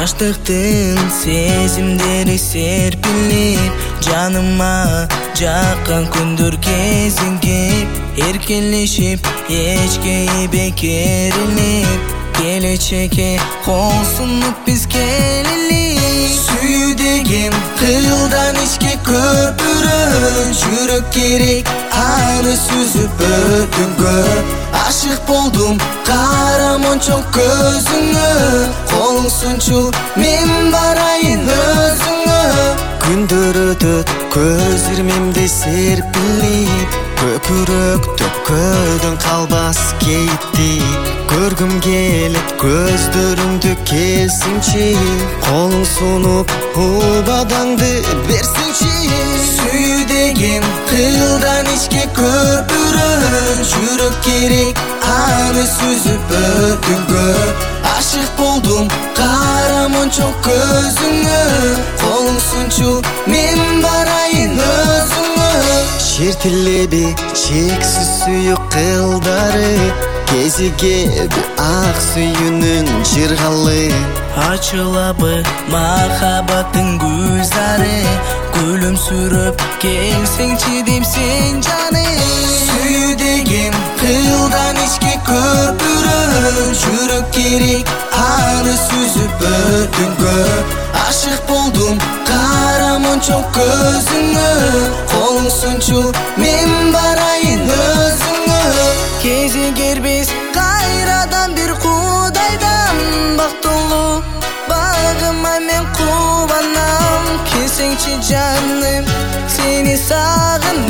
Жаштыктын сезимдери серпилип, жаныма жаккан күндөр кезингип, эркелешип, эчке бекерилип, келечекке кол сунуп биз келели. Сүйүү деген кылдан ичке көпүрө, жүрөк керек аны сүзүп өтүнгө. Ашык болдум карамончок көзүңө, колуң сунчу мен барайын өзүңө. Күндөр өтөт көз ирмемде серпилип, көкүрөк төккөдөн калбас кейиптип, көргүм келет көздөрүңдү келсинчи, колуң сунуп убадаңды берсинчи. Сүйүү деген кылдан ичке көпүрө, жүрөк керек аны сүзүп өтүнгө. Ашык болдум карамончок көзүңө, колуң сунчу мен барайын өзүңө. Шертилеби чексиз сүйүү кылдары, кезиге ак сүйүүнүн жыргалы. Ачылабы махаббаттын гүлзары, күлүмсүрөп келсеңчи дейм сен жаным. Сүйүү деген кылдан ичке көпүрө, жүрөк керек аны сүзүп өтүнгө. Ашык болдум карамончок көзүңө, колуң сунчу мен барайын өзүңө. Кезигер биз кайрадан бир Кудайдан, бактылуу багыма мен кубанам. Келсеңчи жаным, сени сагынам,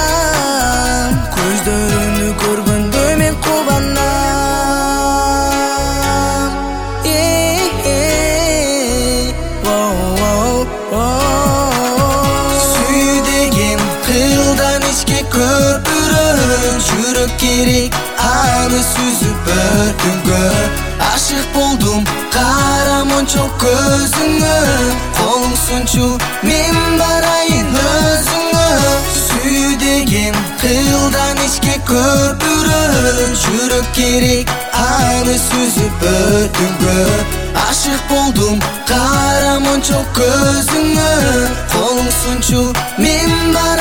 көздөрүңдү көргөндө мен кубанам. Сүйүү деген кылдан ичке көпүрө, жүрөк керек аны сүзүп өтүнгө. Ашык болдум карамончок көзүңө, колуң сунчу мен барайын өзүңө. Сүйүү деген кылдан ичке көпүрө, жүрөк керек аны сүзүп өтүнгө. Ашык болдум карамончок көзүңө, колуң сунчу мен барайын